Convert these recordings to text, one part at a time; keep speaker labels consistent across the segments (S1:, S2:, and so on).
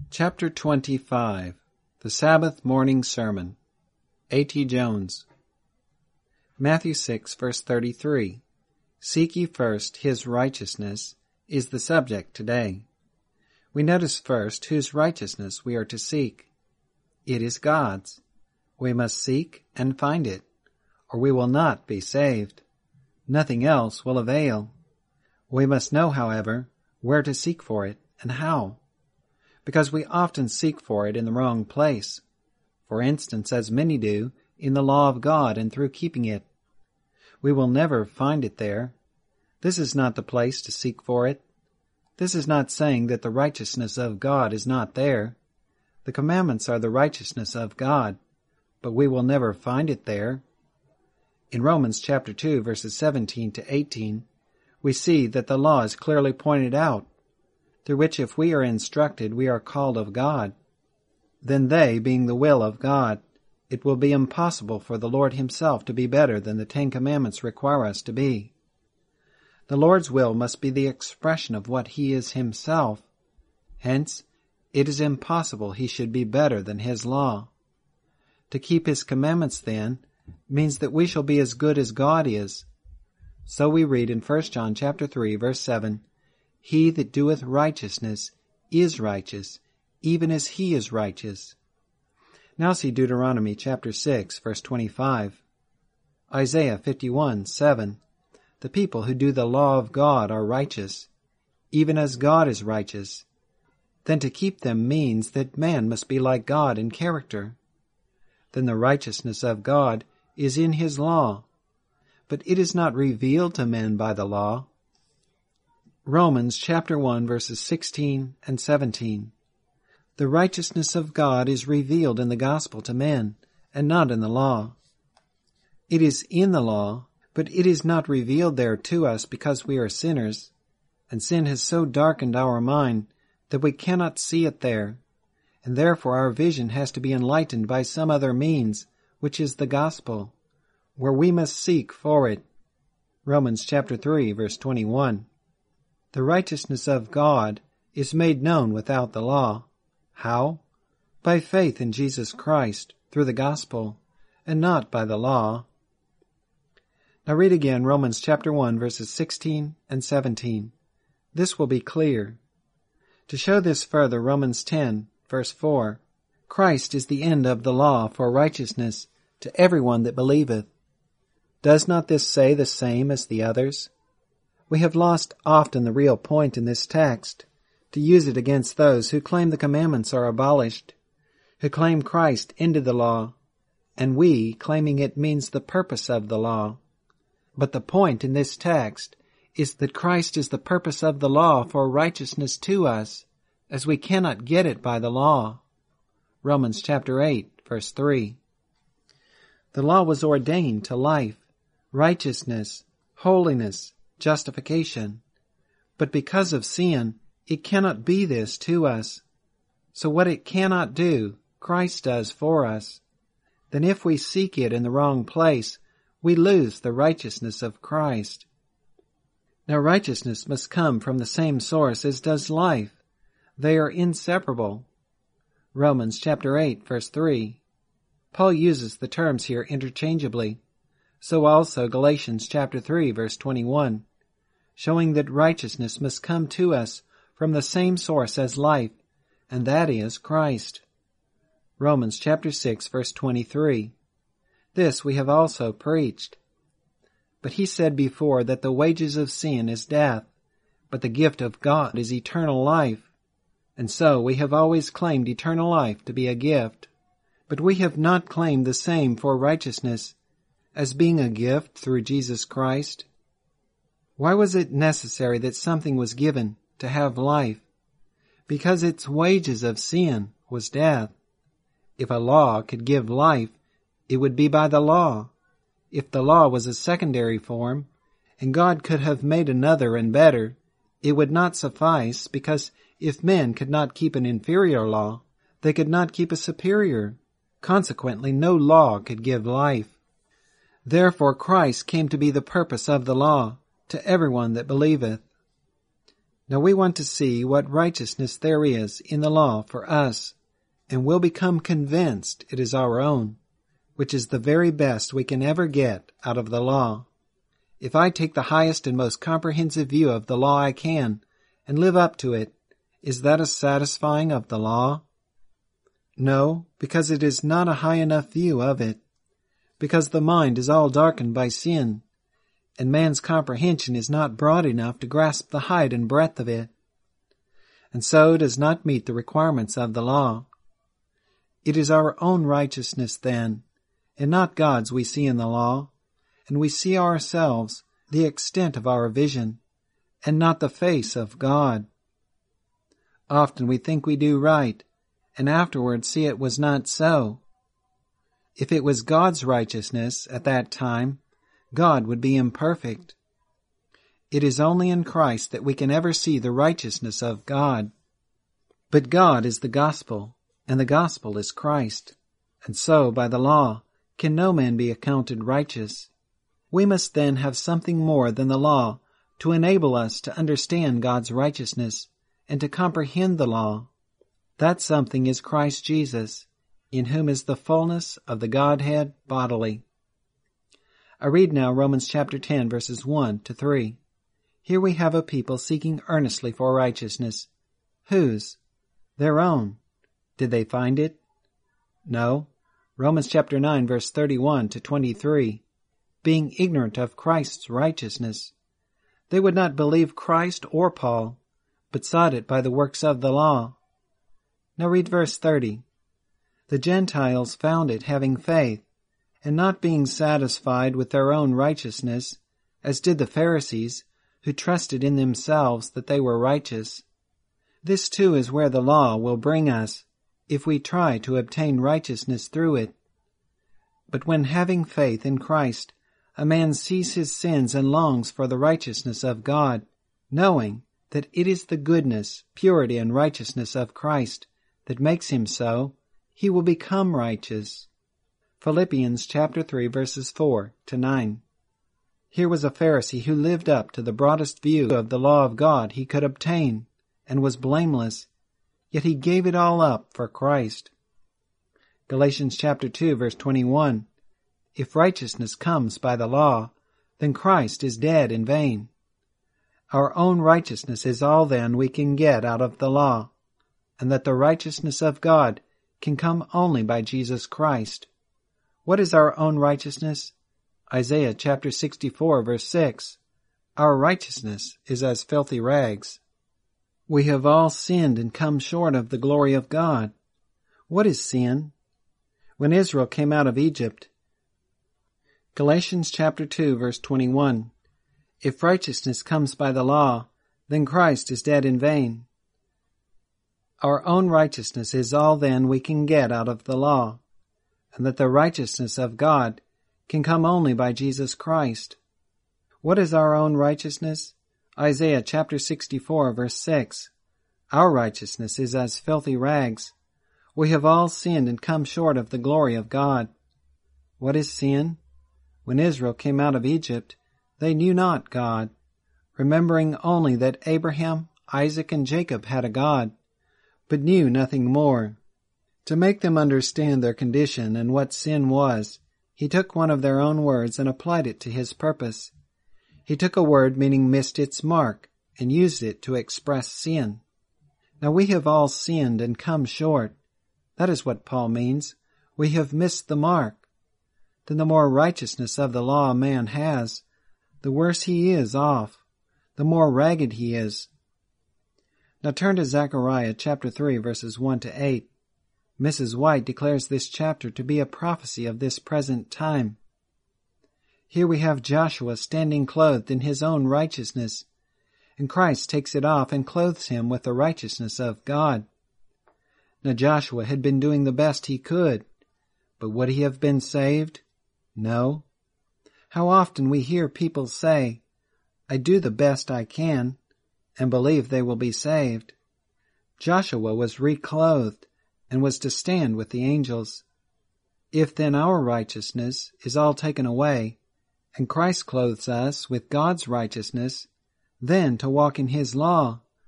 S1: Chapter 25 The Sabbath Morning Sermon. A.T. Jones. Matthew 6, verse 33. Seek ye first his righteousness is the subject today. We notice first whose righteousness we are to seek. It is God's. We must seek and find it, or we will not be saved. Nothing else will avail. We must know, however, where to seek for it and how, because we often seek for it in the wrong place. For instance, as many do, in the law of God and through keeping it. We will never find it there. This is not the place to seek for it. This is not saying that the righteousness of God is not there. The commandments are the righteousness of God, but we will never find it there. In Romans chapter 2, verses 17 to 18, we see that the law is clearly pointed out, through which if we are instructed we are called of God. Then they, being the will of God, it will be impossible for the Lord himself to be better than the 10 Commandments require us to be. The Lord's will must be the expression of what he is himself. Hence, it is impossible he should be better than his law. To keep his commandments, then, means that we shall be as good as God is. So we read in 1 John chapter 3, verse 7, He that doeth righteousness is righteous, even as he is righteous. Now see Deuteronomy chapter 6, verse 25. Isaiah 51, 7. The people who do the law of God are righteous, even as God is righteous. Then to keep them means that man must be like God in character. Then the righteousness of God is in his law, but it is not revealed to men by the law. Romans chapter 1, verses 16 and 17. The righteousness of God is revealed in the gospel to men, and not in the law. It is in the law, but it is not revealed there to us because we are sinners, and sin has so darkened our mind that we cannot see it there, and therefore our vision has to be enlightened by some other means, which is the gospel, where we must seek for it. Romans chapter 3, verse 21. The righteousness of God is made known without the law. How? By faith in Jesus Christ, through the gospel, and not by the law. Now read again Romans chapter 1, verses 16 and 17. This will be clear. To show this further, Romans 10, verse 4. Christ is the end of the law for righteousness to everyone that believeth. Does not this say the same as the others? We have lost often the real point in this text, to use it against those who claim the commandments are abolished, who claim Christ ended the law, and we claiming it means the purpose of the law. But the point in this text is that Christ is the purpose of the law for righteousness to us, as we cannot get it by the law. Romans chapter 8, verse 3. The law was ordained to life, righteousness, holiness, justification. But because of sin, it cannot be this to us. So what it cannot do, Christ does for us. Then if we seek it in the wrong place, we lose the righteousness of Christ. Now righteousness must come from the same source as does life. They are inseparable. Romans chapter 8, verse 3. Paul uses the terms here interchangeably. So also Galatians chapter 3, verse 21, showing that righteousness must come to us from the same source as life, and that is Christ. Romans chapter 6, verse 23. This we have also preached. But he said before that the wages of sin is death, but the gift of God is eternal life. And so we have always claimed eternal life to be a gift. But we have not claimed the same for righteousness, as being a gift through Jesus Christ. Why was it necessary that something was given to have life? Because its wages of sin was death. If a law could give life, it would be by the law. If the law was a secondary form, and God could have made another and better, it would not suffice, because if men could not keep an inferior law, they could not keep a superior. Consequently, no law could give life. Therefore Christ came to be the purpose of the law, to everyone that believeth. Now we want to see what righteousness there is in the law for us, and will become convinced it is our own, which is the very best we can ever get out of the law. If I take the highest and most comprehensive view of the law I can, and live up to it, is that a satisfying of the law? No, because it is not a high enough view of it, because the mind is all darkened by sin, and man's comprehension is not broad enough to grasp the height and breadth of it, and so does not meet the requirements of the law. It is our own righteousness then, and not God's we see in the law, and we see ourselves, the extent of our vision, and not the face of God. Often we think we do right, and afterwards see it was not so. If it was God's righteousness at that time, God would be imperfect. It is only in Christ that we can ever see the righteousness of God. But God is the gospel, and the gospel is Christ, and so by the law can no man be accounted righteous. We must then have something more than the law to enable us to understand God's righteousness and to comprehend the law. That something is Christ Jesus, in whom is the fullness of the Godhead bodily. I read now Romans chapter 10, verses 1 to 3. Here we have a people seeking earnestly for righteousness. Whose? Their own. Did they find it? No. Romans chapter 9, verse 31 to 23. Being ignorant of Christ's righteousness. They would not believe Christ or Paul, but sought it by the works of the law. Now read verse 30. The Gentiles found it having faith, and not being satisfied with their own righteousness, as did the Pharisees, who trusted in themselves that they were righteous. This too is where the law will bring us, if we try to obtain righteousness through it. But when having faith in Christ, a man sees his sins and longs for the righteousness of God, knowing that it is the goodness, purity, and righteousness of Christ that makes him so, he will become righteous. Philippians chapter 3, verses 4 to 9. Here was a Pharisee who lived up to the broadest view of the law of God he could obtain, and was blameless, yet he gave it all up for Christ. Galatians chapter 2, verse 21. If righteousness comes by the law, then Christ is dead in vain. Our own righteousness is all then we can get out of the law, and that the righteousness of God can come only by Jesus Christ. What is our own righteousness? Isaiah chapter 64, verse 6. Our righteousness is as filthy rags. We have all sinned and come short of the glory of God. What is sin? When Israel came out of Egypt, Galatians chapter 2, verse 21. If righteousness comes by the law, then Christ is dead in vain. Our own righteousness is all then we can get out of the law, and that the righteousness of God can come only by Jesus Christ. What is our own righteousness? Isaiah chapter 64, verse 6. Our righteousness is as filthy rags. We have all sinned and come short of the glory of God. What is sin? When Israel came out of Egypt, they knew not God, remembering only that Abraham, Isaac, and Jacob had a God, but knew nothing more. To make them understand their condition and what sin was, he took one of their own words and applied it to his purpose. He took a word meaning missed its mark and used it to express sin. Now we have all sinned and come short. That is what Paul means. We have missed the mark. Then the more righteousness of the law a man has, the worse he is off, the more ragged he is. Now turn to Zechariah chapter 3, verses 1 to 8. Mrs. White declares this chapter to be a prophecy of this present time. Here we have Joshua standing clothed in his own righteousness, and Christ takes it off and clothes him with the righteousness of God. Now Joshua had been doing the best he could, but would he have been saved? No. How often we hear people say, I do the best I can, and believe they will be saved. Joshua was reclothed and was to stand with the angels. If then our righteousness is all taken away, and Christ clothes us with God's righteousness, then to walk in his law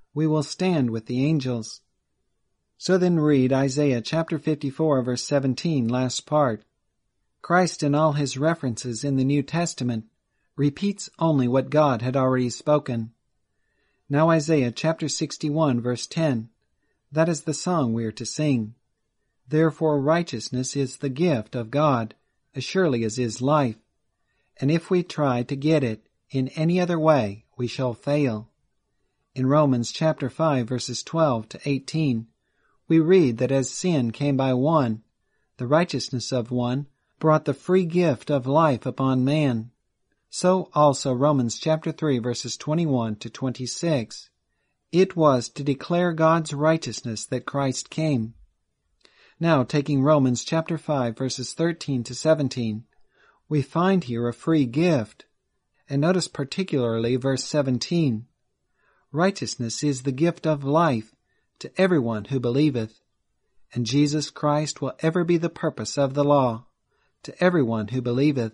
S1: we will stand with the angels. So then read Isaiah chapter 54 verse 17, last part. Christ in all his references in the New Testament repeats only what God had already spoken. Now Isaiah chapter 61 verse 10, that is the song we are to sing. Therefore righteousness is the gift of God, as surely as is life. And if we try to get it in any other way, we shall fail. In Romans chapter 5 verses 12 to 18, we read that as sin came by one, the righteousness of one brought the free gift of life upon man. So also Romans chapter 3 verses 21 to 26. It was to declare God's righteousness that Christ came. Now, taking Romans chapter 5 verses 13 to 17, we find here a free gift. And notice particularly verse 17. Righteousness is the gift of life to everyone who believeth. And Jesus Christ will ever be the purpose of the law to everyone who believeth.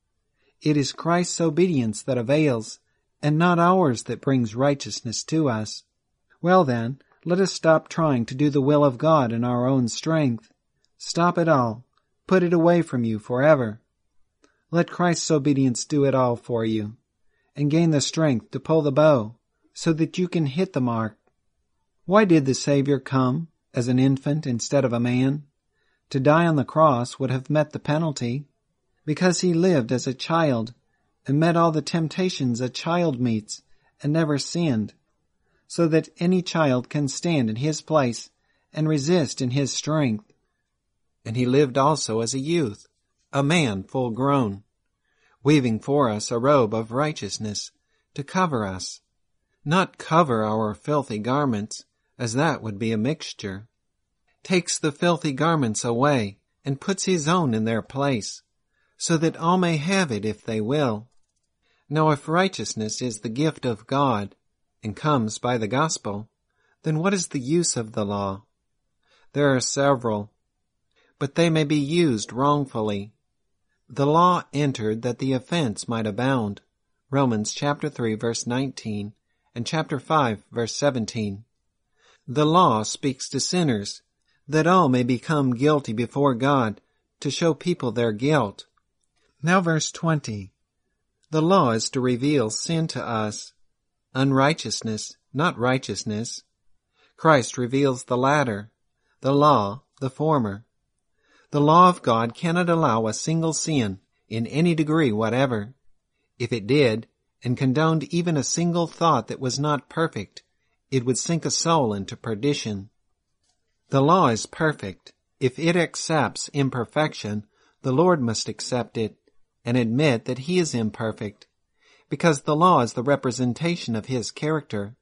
S1: It is Christ's obedience that avails, and not ours that brings righteousness to us. Well then, let us stop trying to do the will of God in our own strength. Stop it all. Put it away from you forever. Let Christ's obedience do it all for you, and gain the strength to pull the bow, so that you can hit the mark. Why did the Savior come as an infant instead of a man? To die on the cross would have met the penalty, because he lived as a child and met all the temptations a child meets and never sinned, so that any child can stand in his place and resist in his strength. And he lived also as a youth, a man full grown, weaving for us a robe of righteousness to cover us, not cover our filthy garments, as that would be a mixture. Takes the filthy garments away and puts his own in their place, so that all may have it if they will. Now if righteousness is the gift of God, and comes by the gospel, then what is the use of the law? There are several, but they may be used wrongfully. The law entered that the offense might abound. Romans chapter 3 verse 19 and chapter 5 verse 17. The law speaks to sinners, that all may become guilty before God, to show people their guilt. Now verse 20. The law is to reveal sin to us, unrighteousness, not righteousness. Christ reveals the latter, the law, the former. The law of God cannot allow a single sin in any degree whatever. If it did, and condoned even a single thought that was not perfect, it would sink a soul into perdition. The law is perfect. If it accepts imperfection, the Lord must accept it and admit that he is imperfect, because the law is the representation of his character.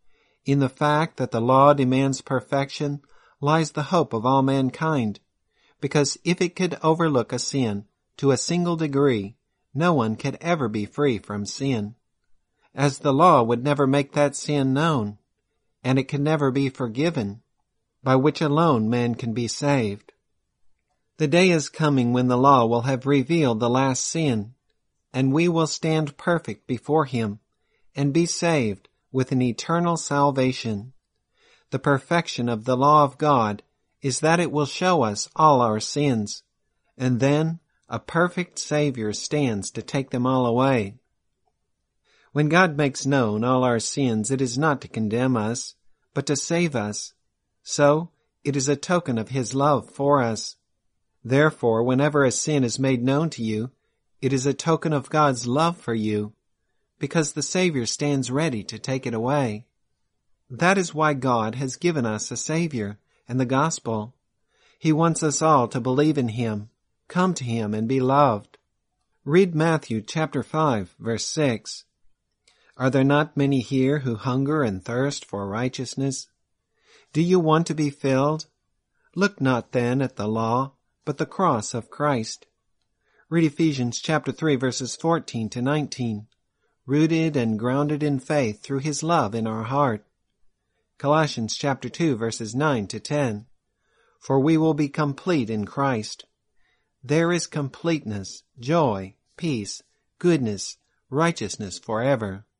S1: In the fact that the law demands perfection lies the hope of all mankind, because if it could overlook a sin to a single degree, no one could ever be free from sin, as the law would never make that sin known, and it can never be forgiven, by which alone man can be saved. The day is coming when the law will have revealed the last sin, and we will stand perfect before him and be saved with an eternal salvation. The perfection of the law of God is that it will show us all our sins, and then a perfect Savior stands to take them all away. When God makes known all our sins, it is not to condemn us, but to save us. So, it is a token of his love for us. Therefore, whenever a sin is made known to you, it is a token of God's love for you, because the Savior stands ready to take it away. That is why God has given us a Savior and the gospel. He wants us all to believe in him, come to him, and be loved. Read Matthew chapter 5, verse 6. Are there not many here who hunger and thirst for righteousness? Do you want to be filled? Look not then at the law, but the cross of Christ. Read Ephesians chapter 3 verses 14 to 19. Rooted and grounded in faith through his love in our heart. Colossians chapter 2 verses 9 to 10. For we will be complete in Christ. There is completeness, joy, peace, goodness, righteousness forever.